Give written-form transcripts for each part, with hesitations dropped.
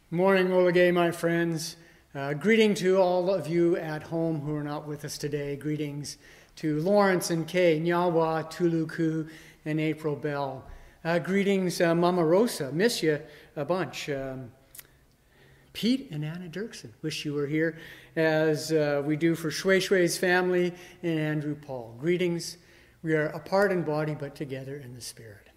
Morning, Olagay, my friends. Greeting to all of you at home who are not with us today. Greetings to Lawrence and Kay, Nyawa, Tuluku, and April Bell. Greetings, Mama Rosa. Miss you a bunch. Pete and Anna Dirksen. Wish you were here, as we do for Shui Shui's family and Andrew Paul. Greetings. We are apart in body, but together in the spirit.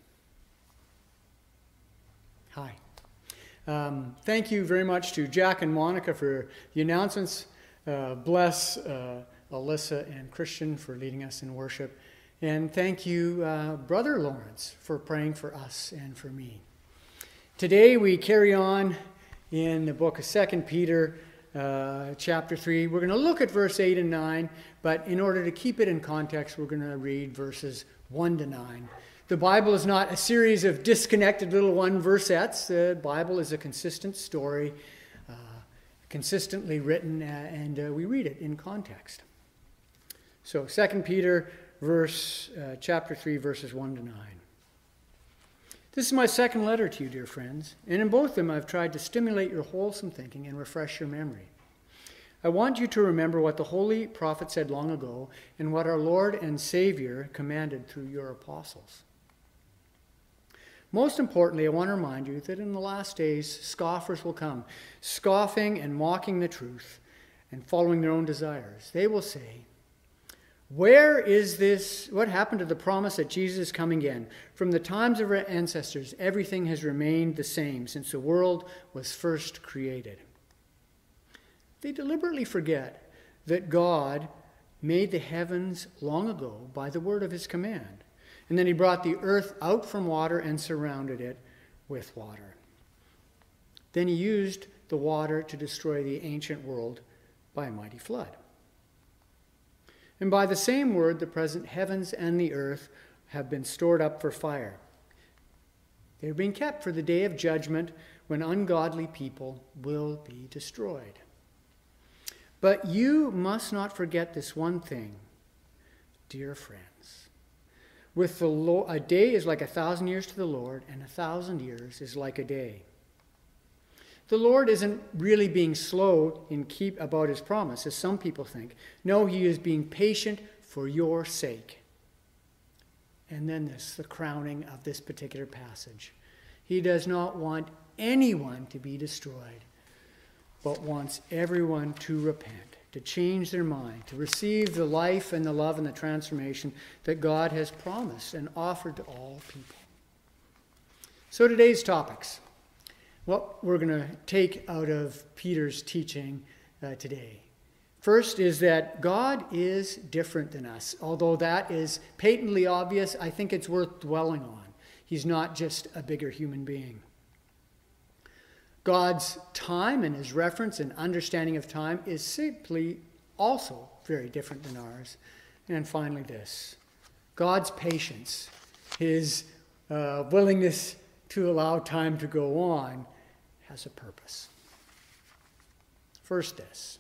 Hi. Thank you very much to Jack and Monica for the announcements. Bless Alyssa and Christian for leading us in worship. And thank you, Brother Lawrence, for praying for us and for me. Today we carry on in the book of 2 Peter, chapter 3. We're going to look at verse 8 and 9, but in order to keep it in context, we're going to read verses 1 to 9. The Bible is not a series of disconnected little one-versettes. The Bible is a consistent story, consistently written, and we read it in context. So 2 Peter chapter 3, verses 1 to 9. This is my second letter to you, dear friends, and in both of them I've tried to stimulate your wholesome thinking and refresh your memory. I want you to remember what the holy prophet said long ago and what our Lord and Savior commanded through your apostles. Most importantly, I want to remind you that in the last days, scoffers will come, scoffing and mocking the truth and following their own desires. They will say, "Where is this? What happened to the promise that Jesus is coming again? From the times of our ancestors, everything has remained the same since the world was first created." They deliberately forget that God made the heavens long ago by the word of his command. And then he brought the earth out from water and surrounded it with water. Then he used the water to destroy the ancient world by a mighty flood. And by the same word, the present heavens and the earth have been stored up for fire. They are being kept for the day of judgment when ungodly people will be destroyed. But you must not forget this one thing, dear friends. With the Lord, a day is like 1,000 years to the Lord, and 1,000 years is like a day. The Lord isn't really being slow about his promise, as some people think. No, he is being patient for your sake. And then the crowning of this particular passage. He does not want anyone to be destroyed, but wants everyone to repent, to change their mind, to receive the life and the love and the transformation that God has promised and offered to all people. So today's topics, what we're going to take out of Peter's teaching today. First is that God is different than us. Although that is patently obvious, I think it's worth dwelling on. He's not just a bigger human being. God's time and his reference and understanding of time is simply also very different than ours. And finally this, God's patience, his willingness to allow time to go on, has a purpose. First this,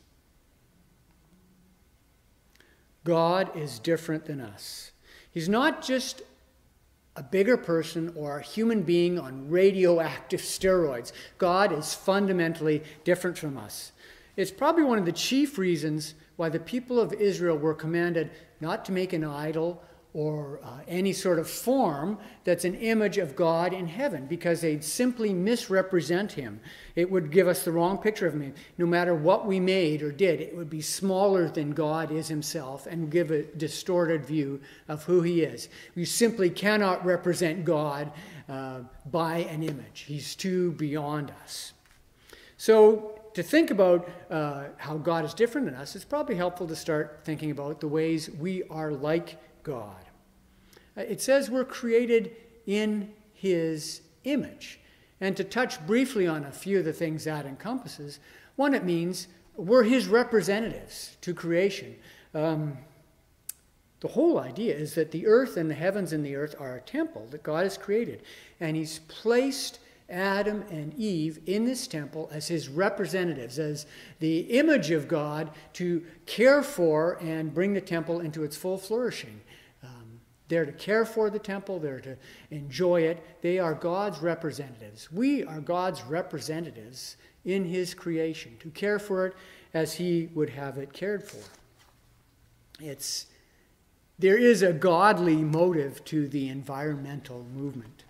God is different than us. He's not just a bigger person or a human being on radioactive steroids. God is fundamentally different from us. It's probably one of the chief reasons why the people of Israel were commanded not to make an idol or any sort of form that's an image of God in heaven, because they'd simply misrepresent him. It would give us the wrong picture of him. No matter what we made or did, it would be smaller than God is himself and give a distorted view of who he is. We simply cannot represent God by an image. He's too beyond us. So to think about how God is different than us, it's probably helpful to start thinking about the ways we are like God. It says we're created in his image. And to touch briefly on a few of the things that encompasses, one, it means we're his representatives to creation. The whole idea is that the earth and the heavens and the earth are a temple that God has created. And he's placed Adam and Eve in this temple as his representatives, as the image of God to care for and bring the temple into its full flourishing. They're to care for the temple. They're to enjoy it. They are God's representatives. We are God's representatives in his creation, to care for it as he would have it cared for. There is a godly motive to the environmental movement.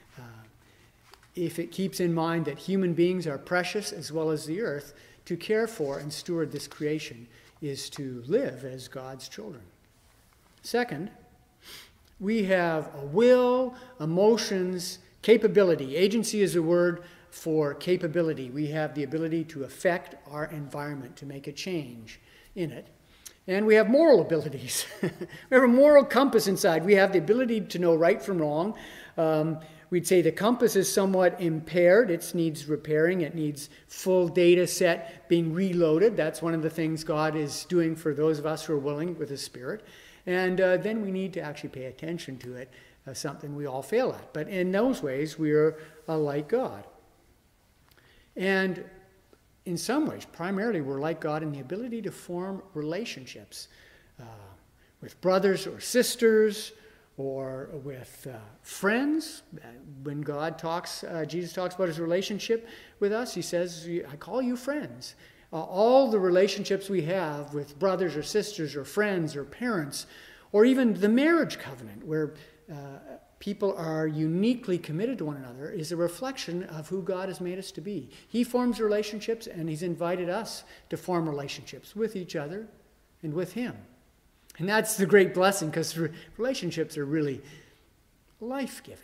If it keeps in mind that human beings are precious as well as the earth, to care for and steward this creation is to live as God's children. Second, we have a will, emotions, capability. Agency is a word for capability. We have the ability to affect our environment, to make a change in it. And we have moral abilities. We have a moral compass inside. We have the ability to know right from wrong. We'd say the compass is somewhat impaired. It needs repairing. It needs full data set being reloaded. That's one of the things God is doing for those of us who are willing with his Spirit. And then we need to actually pay attention to it, something we all fail at. But in those ways, we are like God. And in some ways, primarily, we're like God in the ability to form relationships with brothers or sisters or with friends. When God talks, Jesus talks about his relationship with us, he says, I call you friends. All the relationships we have with brothers or sisters or friends or parents, or even the marriage covenant where people are uniquely committed to one another, is a reflection of who God has made us to be. He forms relationships, and he's invited us to form relationships with each other and with him. And that's the great blessing, because relationships are really life-giving.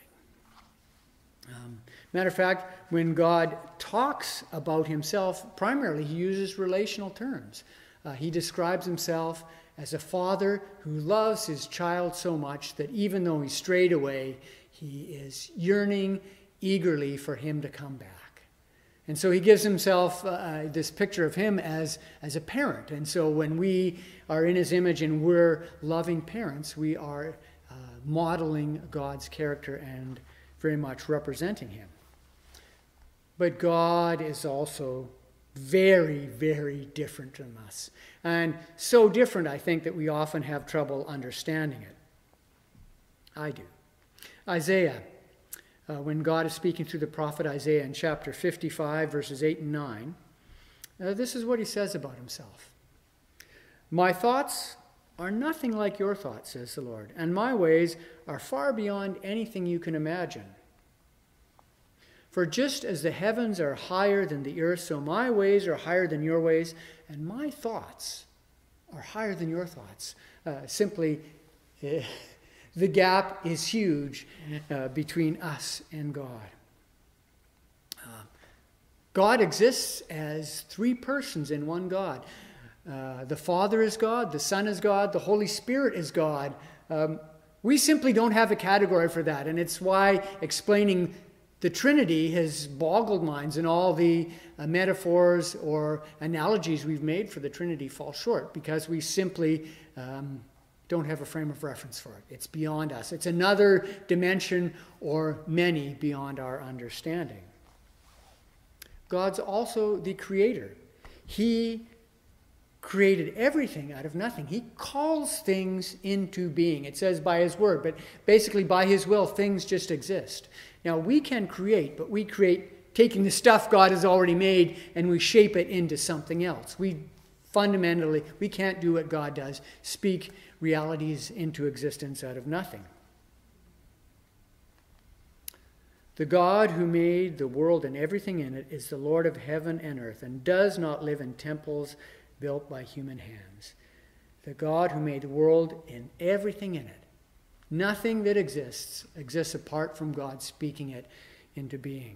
Matter of fact, when God talks about himself, primarily he uses relational terms. He describes himself as a father who loves his child so much that even though he strayed away, he is yearning eagerly for him to come back. And so he gives himself this picture of him as a parent. And so when we are in his image and we're loving parents, we are modeling God's character and very much representing him. But God is also very, very different from us. And so different, I think, that we often have trouble understanding it. I do. Isaiah, when God is speaking through the prophet Isaiah in chapter 55, verses 8 and 9, this is what he says about himself. My thoughts are nothing like your thoughts, says the Lord, and my ways are far beyond anything you can imagine. For just as the heavens are higher than the earth, so my ways are higher than your ways, and my thoughts are higher than your thoughts. Simply, the gap is huge between us and God. God exists as three persons in one God. The Father is God, the Son is God, the Holy Spirit is God. We simply don't have a category for that, and it's why explaining the Trinity has boggled minds, and all the metaphors or analogies we've made for the Trinity fall short, because we simply don't have a frame of reference for it. It's beyond us. It's another dimension or many beyond our understanding. God's also the creator. He created everything out of nothing. He calls things into being. It says by his word, but basically by his will, things just exist. Now, we can create, but we create taking the stuff God has already made and we shape it into something else. We can't do what God does, speak realities into existence out of nothing. The God who made the world and everything in it is the Lord of heaven and earth and does not live in temples built by human hands. The God who made the world and everything in it. Nothing that exists apart from God speaking it into being.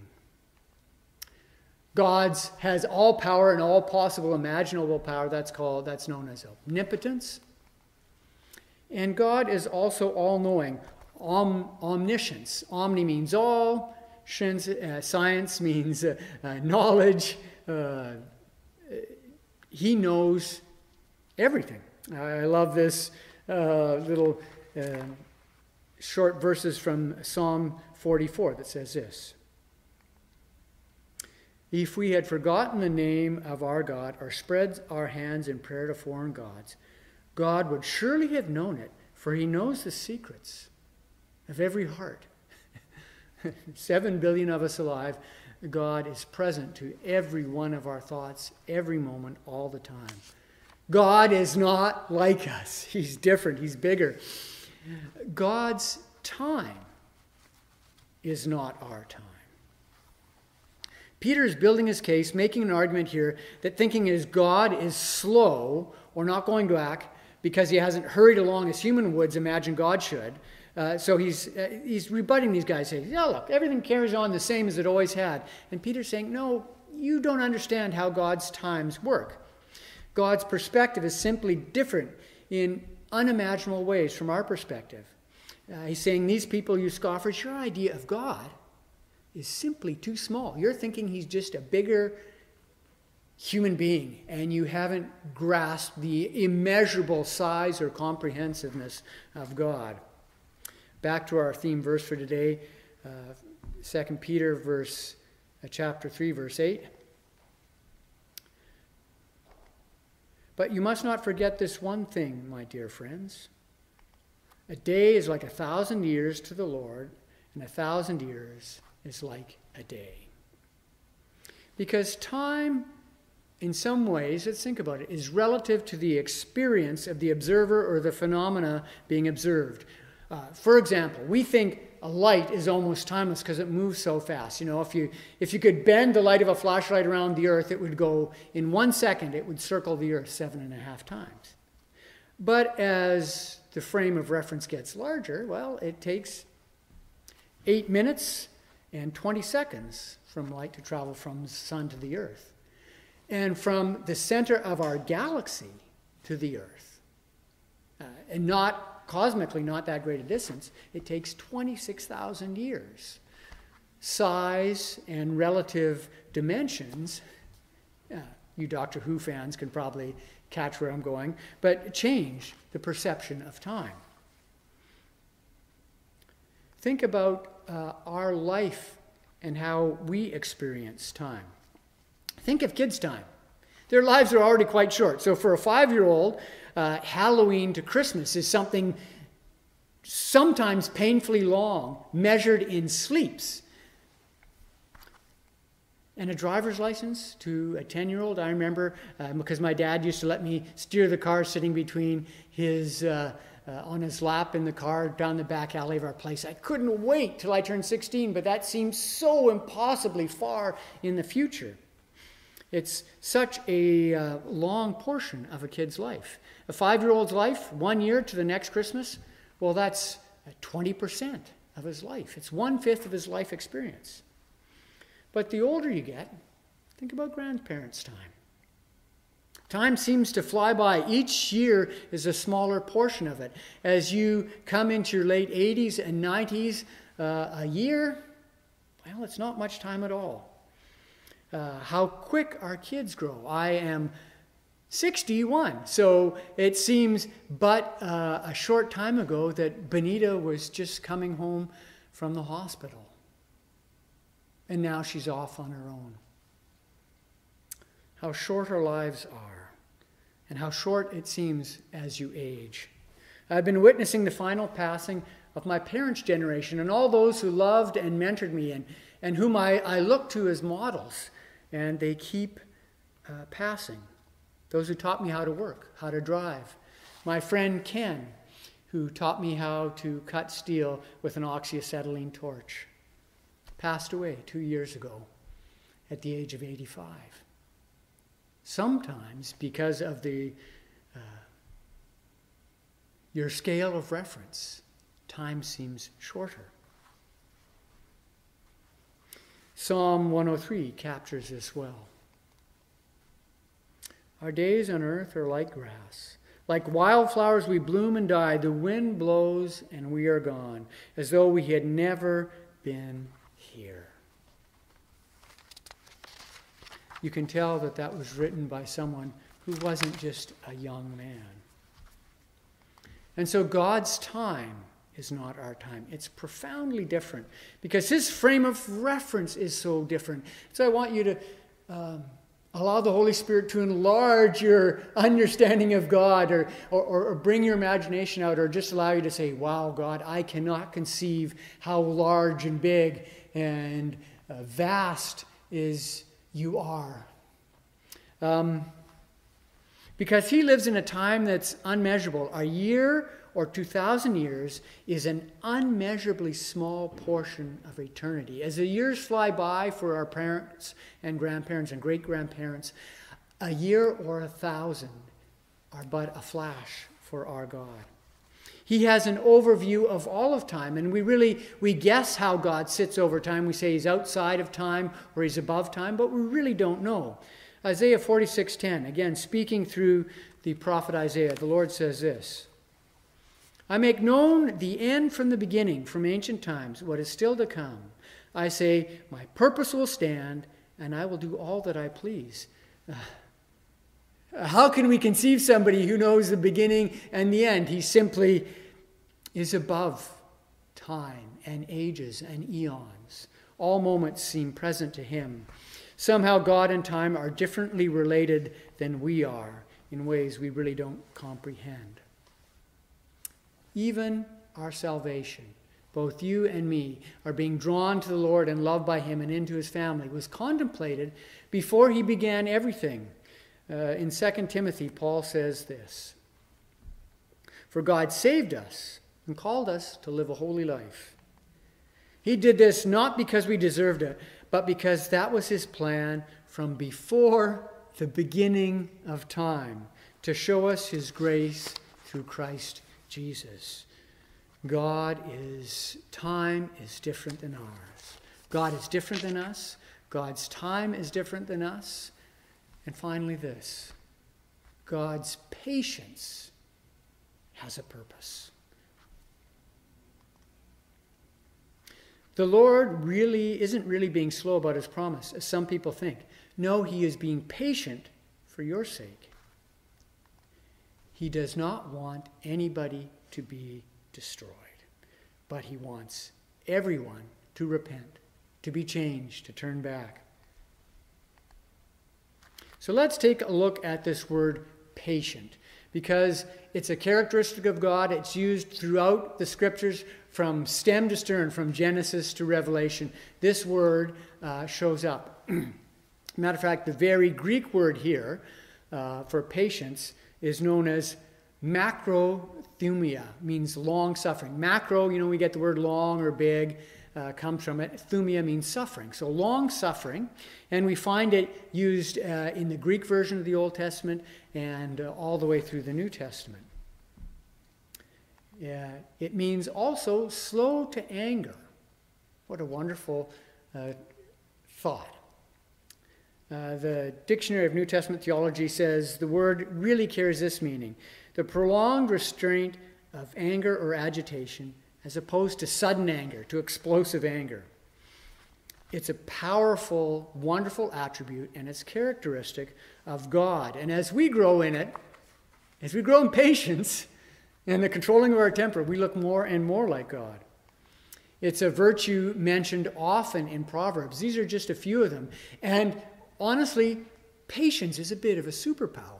God has all power and all possible imaginable power. That's known as omnipotence. And God is also all-knowing, omniscience. Omni means all. Science means knowledge. He knows everything. I love this little short verses from Psalm 44 that says this. If we had forgotten the name of our God or spread our hands in prayer to foreign gods, God would surely have known it, for he knows the secrets of every heart. 7 billion of us alive, God is present to every one of our thoughts, every moment, all the time. God is not like us. He's different. He's bigger. God's time is not our time. Peter is building his case, making an argument here that thinking is God is slow or not going back because he hasn't hurried along as human would imagine God should. So he's rebutting these guys, saying, "Yeah, look, everything carries on the same as it always had." And Peter's saying, "No, you don't understand how God's times work. God's perspective is simply different in unimaginable ways from our perspective." He's saying, "These people, you scoffers, your idea of God is simply too small. You're thinking he's just a bigger human being, and you haven't grasped the immeasurable size or comprehensiveness of God." Back to our theme verse for today, 2 Peter chapter 3, verse 8. "But you must not forget this one thing, my dear friends. A day is like 1,000 years to the Lord, and 1,000 years is like a day." Because time, in some ways, let's think about it, is relative to the experience of the observer or the phenomena being observed. For example, we think a light is almost timeless because it moves so fast. You know, if you could bend the light of a flashlight around the earth, it would go, in 1 second, it would circle the earth 7.5 times. But as the frame of reference gets larger, well, it takes 8 minutes and 20 seconds from light to travel from the sun to the earth. And from the center of our galaxy to the earth, and not cosmically not that great a distance, it takes 26,000 years. Size and relative dimensions, you Doctor Who fans can probably catch where I'm going, but change the perception of time. Think about our life and how we experience time. Think of kids' time. Their lives are already quite short. So for a 5-year-old, Halloween to Christmas is something sometimes painfully long, measured in sleeps. And a driver's license to a 10-year-old, I remember, because my dad used to let me steer the car sitting between his, on his lap in the car down the back alley of our place. I couldn't wait till I turned 16, but that seemed so impossibly far in the future. It's such a long portion of a kid's life. A 5-year-old's life, 1 year to the next Christmas, well, that's 20% of his life. It's 1/5 of his life experience. But the older you get, think about grandparents' time. Time seems to fly by. Each year is a smaller portion of it. As you come into your late 80s and 90s, a year, well, it's not much time at all. How quick our kids grow. I am 61, so it seems but a short time ago that Benita was just coming home from the hospital. And now she's off on her own. How short our lives are, and how short it seems as you age. I've been witnessing the final passing of my parents' generation and all those who loved and mentored me and whom I look to as models. And they keep passing. Those who taught me how to work, how to drive. My friend Ken, who taught me how to cut steel with an oxyacetylene torch, passed away 2 years ago at the age of 85. Sometimes, because of your scale of reference, time seems shorter. Psalm 103 captures this well. Our days on earth are like grass. Like wildflowers we bloom and die. The wind blows and we are gone, as though we had never been here. You can tell that that was written by someone who wasn't just a young man. And so God's time is not our time. It's profoundly different because his frame of reference is so different. So I want you to Allow the Holy Spirit to enlarge your understanding of God, or bring your imagination out, or just allow you to say, wow, God, I cannot conceive how large and big and vast is you are. Because he lives in a time that's unmeasurable. A year or 2,000 years is an unmeasurably small portion of eternity. As the years fly by for our parents and grandparents and great-grandparents, a year or 1,000 are but a flash for our God. He has an overview of all of time, and we guess how God sits over time. We say he's outside of time or he's above time, but we really don't know. Isaiah 46:10, again, speaking through the prophet Isaiah, the Lord says this: I make known the end from the beginning, from ancient times, what is still to come. I say, my purpose will stand, and I will do all that I please. How can we conceive somebody who knows the beginning and the end? He simply is above time and ages and eons. All moments seem present to him. Somehow God and time are differently related than we are in ways we really don't comprehend. Even our salvation, both you and me, are being drawn to the Lord and loved by him and into his family, was contemplated before he began everything. In 2 Timothy, Paul says this: For God saved us and called us to live a holy life. He did this not because we deserved it, but because that was his plan from before the beginning of time, to show us his grace through Christ Jesus. Time is different than ours. God is different than us. God's time is different than us. And finally this: God's patience has a purpose. The Lord isn't really being slow about his promise, as some people think. No, he is being patient for your sake. He does not want anybody to be destroyed, but he wants everyone to repent, to be changed, to turn back. So let's take a look at this word patient, because it's a characteristic of God. It's used throughout the scriptures from stem to stern, from Genesis to Revelation. This word shows up. Matter of fact, the very Greek word here for patience is known as macrothumia, means long suffering. Macro, we get the word long or big, comes from it. Thumia means suffering. So long suffering, and we find it used in the Greek version of the Old Testament and all the way through the New Testament. It means also slow to anger. What a wonderful thought. The Dictionary of New Testament Theology says the word really carries this meaning: the prolonged restraint of anger or agitation, as opposed to sudden anger, to explosive anger. It's a powerful, wonderful attribute, and it's characteristic of God. And as we grow in it, as we grow in patience and the controlling of our temper, we look more and more like God. It's a virtue mentioned often in Proverbs. These are just a few of them. And honestly, patience is a bit of a superpower.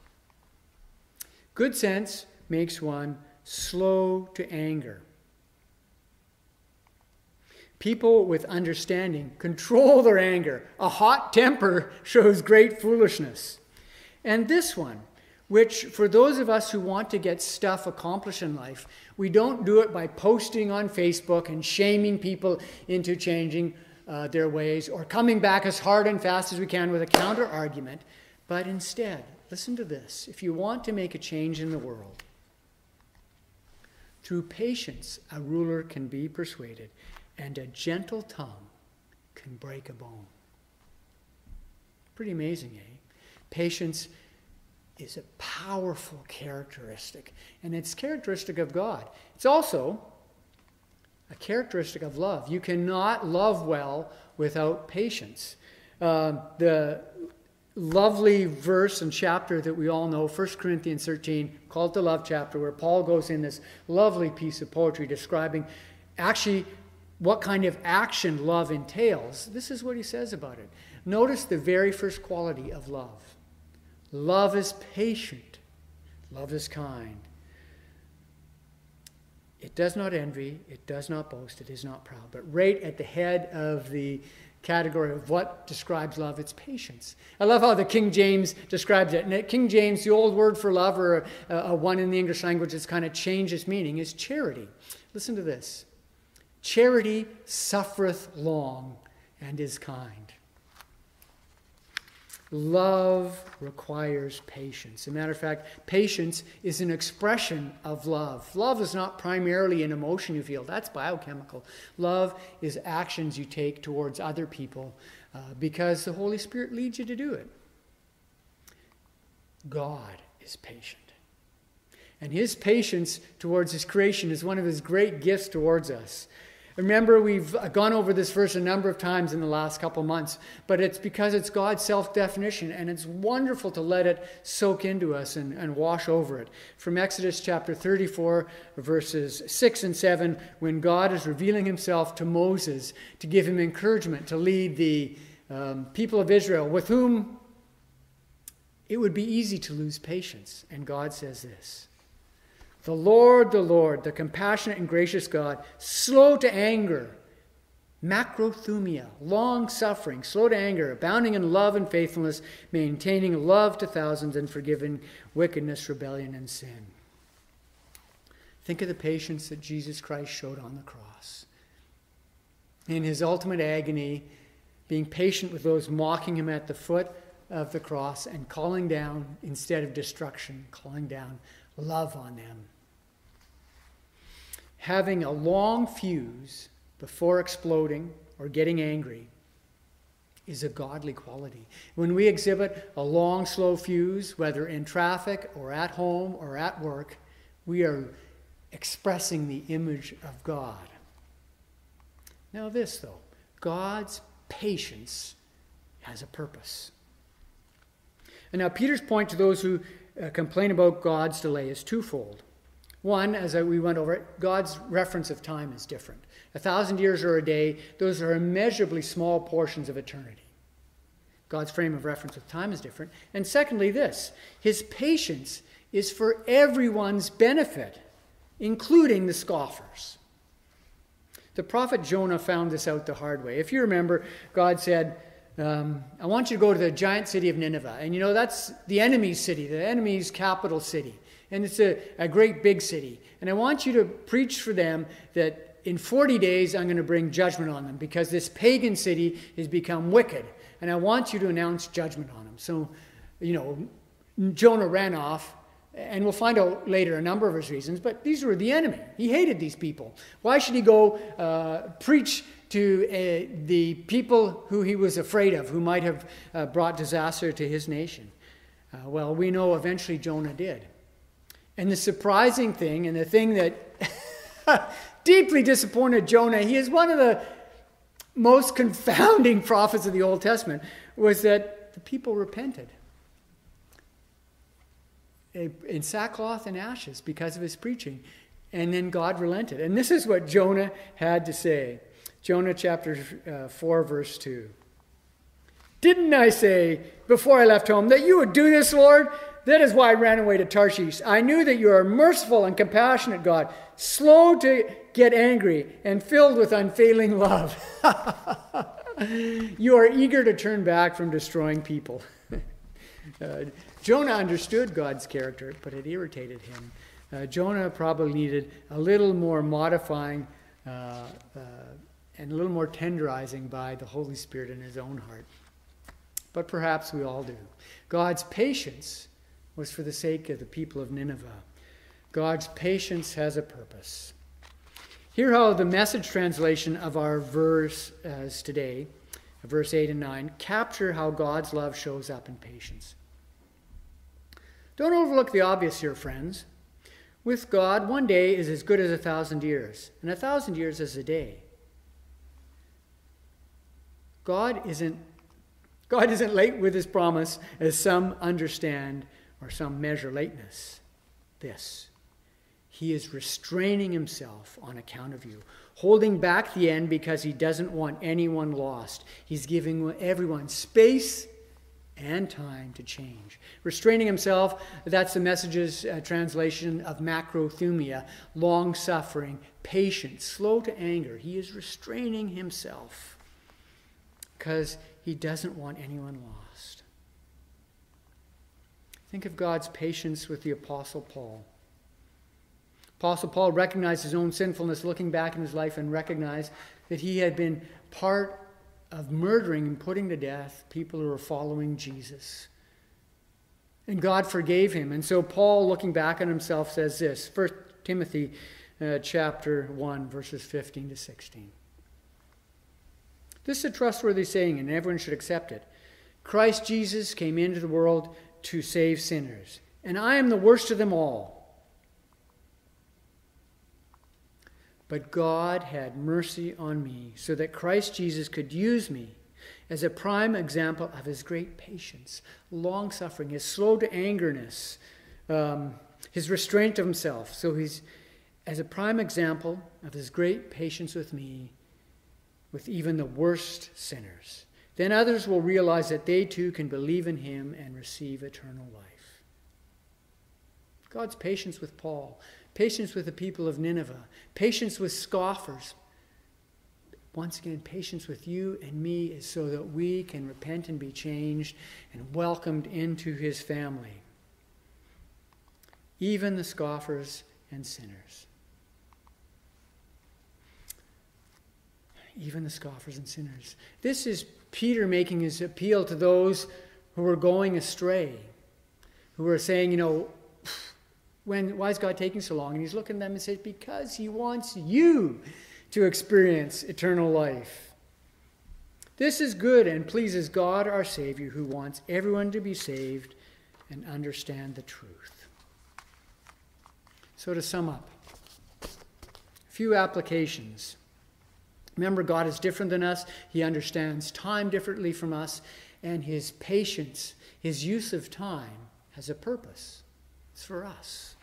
Good sense makes one slow to anger. People with understanding control their anger. A hot temper shows great foolishness. And this one, which for those of us who want to get stuff accomplished in life, we don't do it by posting on Facebook and shaming people into changing their ways, or coming back as hard and fast as we can with a counter argument. But instead, listen to this: if you want to make a change in the world, through patience a ruler can be persuaded, and a gentle tongue can break a bone. Pretty amazing, eh? Patience is a powerful characteristic, and it's characteristic of God. It's also a characteristic of love. You cannot love well without patience. The lovely verse and chapter that we all know, 1 Corinthians 13, called the love chapter, where Paul goes in this lovely piece of poetry describing actually what kind of action love entails. This is what he says about it. Notice the very first quality of love. Love is patient. Love is kind. It does not envy. It does not boast. It is not proud. But right at the head of the category of what describes love, it's patience. I love how the King James describes it. And King James, the old word for love, or a one in the English language that's kind of changed its meaning, is charity. Listen to this. Charity suffereth long and is kind. Love requires patience. As a matter of fact, patience is an expression of love. Love is not primarily an emotion you feel. That's biochemical. Love is actions you take towards other people because the Holy Spirit leads you to do it. God is patient. And his patience towards his creation is one of his great gifts towards us. Remember, we've gone over this verse a number of times in the last couple months, but it's because it's God's self-definition, and it's wonderful to let it soak into us and wash over it. From Exodus chapter 34, verses 6 and 7, when God is revealing himself to Moses to give him encouragement to lead the people of Israel, with whom it would be easy to lose patience. And God says this, the Lord, the compassionate and gracious God, slow to anger, macrothumia, long-suffering, slow to anger, abounding in love and faithfulness, maintaining love to thousands, and forgiving wickedness, rebellion, and sin. Think of the patience that Jesus Christ showed on the cross. In his ultimate agony, being patient with those mocking him at the foot of the cross and calling down, instead of destruction, calling down love on them. Having a long fuse before exploding or getting angry is a godly quality. When we exhibit a long, slow fuse, whether in traffic or at home or at work, we are expressing the image of God. Now this, though, God's patience has a purpose. And now Peter's point to those who complain about God's delay is twofold. One, as we went over it, God's reference of time is different. 1,000 years or a day, those are immeasurably small portions of eternity. God's frame of reference of time is different. And secondly, this, his patience is for everyone's benefit, including the scoffers. The prophet Jonah found this out the hard way. If you remember, God said, I want you to go to the giant city of Nineveh. And you know, that's the enemy's city, the enemy's capital city. And it's a great big city. And I want you to preach for them that in 40 days I'm going to bring judgment on them because this pagan city has become wicked. And I want you to announce judgment on them. So, you know, Jonah ran off. And we'll find out later a number of his reasons. But these were the enemy. He hated these people. Why should he go preach to the people who he was afraid of, who might have brought disaster to his nation? Well, we know eventually Jonah did. And the surprising thing, and the thing that deeply disappointed Jonah, he is one of the most confounding prophets of the Old Testament, was that the people repented in sackcloth and ashes because of his preaching. And then God relented. And this is what Jonah had to say. Jonah chapter 4, verse 2. Didn't I say before I left home that you would do this, Lord? That is why I ran away to Tarshish. I knew that you are a merciful and compassionate God, slow to get angry and filled with unfailing love. You are eager to turn back from destroying people. Jonah understood God's character, but it irritated him. Jonah probably needed a little more modifying and a little more tenderizing by the Holy Spirit in his own heart. But perhaps we all do. God's patience was for the sake of the people of Nineveh. God's patience has a purpose. Hear how the Message translation of our verse as today, verse 8 and 9, capture how God's love shows up in patience. Don't overlook the obvious here, friends. With God, one day is as good as 1,000 years, and 1,000 years is a day. God isn't late with his promise, as some understand or some measure lateness. He is restraining himself on account of you, holding back the end because he doesn't want anyone lost. He's giving everyone space and time to change. Restraining himself, that's the Message's translation of macrothumia, long-suffering, patient, slow to anger. He is restraining himself because he doesn't want anyone lost. Think of God's patience with the Apostle Paul. Apostle Paul recognized his own sinfulness, looking back in his life, and recognized that he had been part of murdering and putting to death people who were following Jesus. And God forgave him. And so Paul, looking back on himself, says this, 1 Timothy chapter 1, verses 15 to 16. This is a trustworthy saying, and everyone should accept it. Christ Jesus came into the world to save sinners, and I am the worst of them all. But God had mercy on me so that Christ Jesus could use me as a prime example of his great patience, long-suffering, his slow to angerness, his restraint of himself. So he's as a prime example of his great patience with me, with even the worst sinners. Then others will realize that they too can believe in him and receive eternal life. God's patience with Paul, patience with the people of Nineveh, patience with scoffers. Once again, patience with you and me is so that we can repent and be changed and welcomed into his family. Even the scoffers and sinners. Even the scoffers and sinners. This is Peter making his appeal to those who were going astray, who were saying, why is God taking so long? And he's looking at them and says, because he wants you to experience eternal life. This is good and pleases God our Savior, who wants everyone to be saved and understand the truth. So to sum up, a few applications. Remember, God is different than us. He understands time differently from us. And his patience, his use of time, has a purpose. It's for us.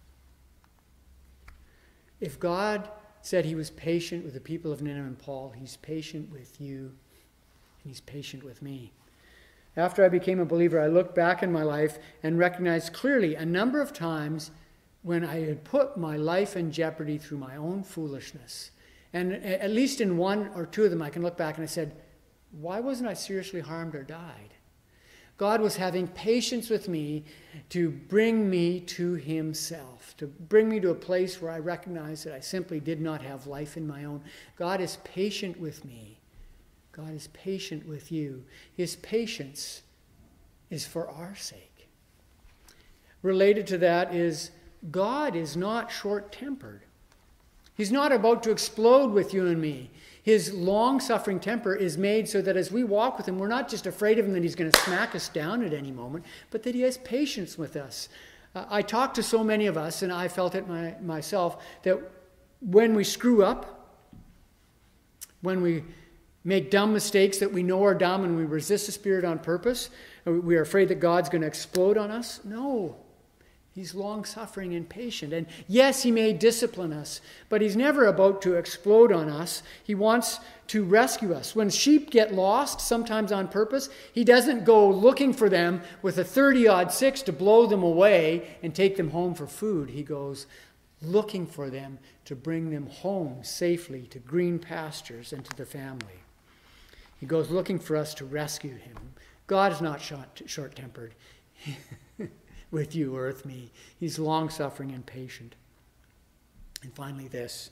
If God said he was patient with the people of Nineveh and Paul, he's patient with you, and he's patient with me. After I became a believer, I looked back in my life and recognized clearly a number of times when I had put my life in jeopardy through my own foolishness. And at least in one or two of them, I can look back and I said, why wasn't I seriously harmed or died? God was having patience with me to bring me to himself, to bring me to a place where I recognized that I simply did not have life in my own. God is patient with me. God is patient with you. His patience is for our sake. Related to that is God is not short-tempered. He's not about to explode with you and me. His long-suffering temper is made so that as we walk with him, we're not just afraid of him that he's going to smack us down at any moment, but that he has patience with us. I talk to so many of us, and I felt it myself, that when we screw up, when we make dumb mistakes that we know are dumb and we resist the Spirit on purpose, we are afraid that God's going to explode on us. No. He's long-suffering and patient. And yes, he may discipline us, but he's never about to explode on us. He wants to rescue us. When sheep get lost, sometimes on purpose, he doesn't go looking for them with a 30-06 to blow them away and take them home for food. He goes looking for them to bring them home safely to green pastures and to the family. He goes looking for us to rescue him. God is not short-tempered with you or with me. He's long-suffering and patient. And finally this.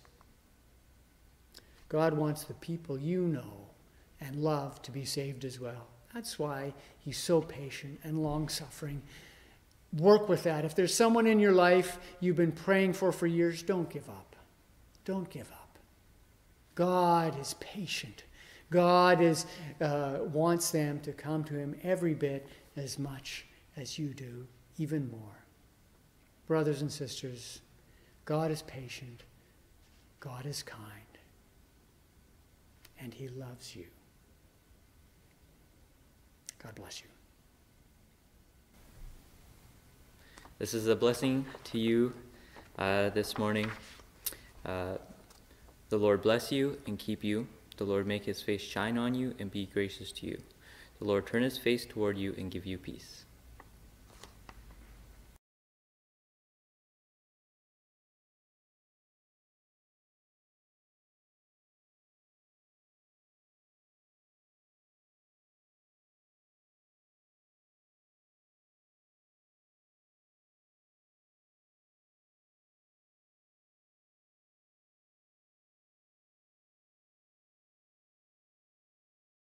God wants the people you know and love to be saved as well. That's why he's so patient and long-suffering. Work with that. If there's someone in your life you've been praying for years, don't give up. Don't give up. God is patient. God wants them to come to him every bit as much as you do, even more. Brothers and sisters, God is patient. God is kind. And he loves you. God bless you. This is a blessing to you this morning. The Lord bless you and keep you. The Lord make his face shine on you and be gracious to you. The Lord turn his face toward you and give you peace.